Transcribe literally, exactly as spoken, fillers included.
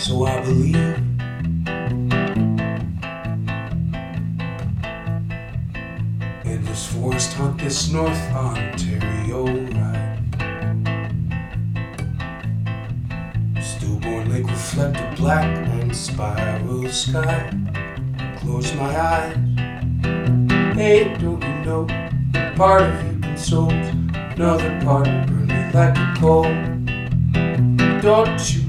So I believe endless forest hunt this North Ontario ride. Stillborn lake reflected black and spiral sky. Close my eyes. Hey, don't you know? Part of you consoles, another part burn me like a coal. Don't you